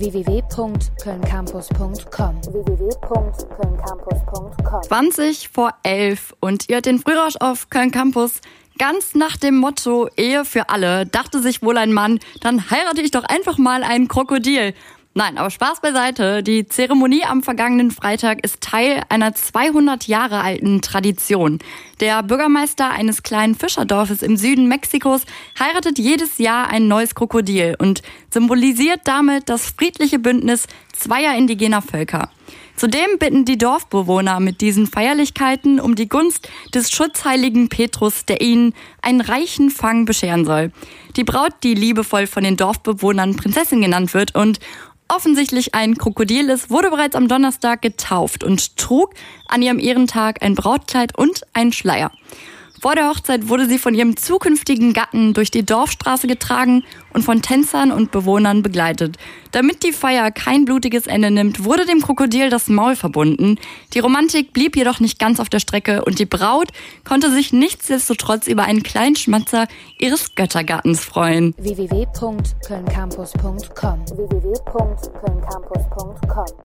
www.kölncampus.com. 11:20 und ihr hört den Frührausch auf Köln Campus. Ganz nach dem Motto Ehe für alle dachte sich wohl ein Mann, dann heirate ich doch einfach mal ein Krokodil. Nein, aber Spaß beiseite. Die Zeremonie am vergangenen Freitag ist Teil einer 200 Jahre alten Tradition. Der Bürgermeister eines kleinen Fischerdorfes im Süden Mexikos heiratet jedes Jahr ein neues Krokodil und symbolisiert damit das friedliche Bündnis zweier indigener Völker. Zudem bitten die Dorfbewohner mit diesen Feierlichkeiten um die Gunst des schutzheiligen Petrus, der ihnen einen reichen Fang bescheren soll. Die Braut, die liebevoll von den Dorfbewohnern Prinzessin genannt wird und offensichtlich ein Krokodil ist, wurde bereits am Donnerstag getauft und trug an ihrem Ehrentag ein Brautkleid und einen Schleier. Vor der Hochzeit wurde sie von ihrem zukünftigen Gatten durch die Dorfstraße getragen und von Tänzern und Bewohnern begleitet. Damit die Feier kein blutiges Ende nimmt, wurde dem Krokodil das Maul verbunden. Die Romantik blieb jedoch nicht ganz auf der Strecke und die Braut konnte sich nichtsdestotrotz über einen kleinen Schmatzer ihres Göttergattens freuen. www.kölncampus.com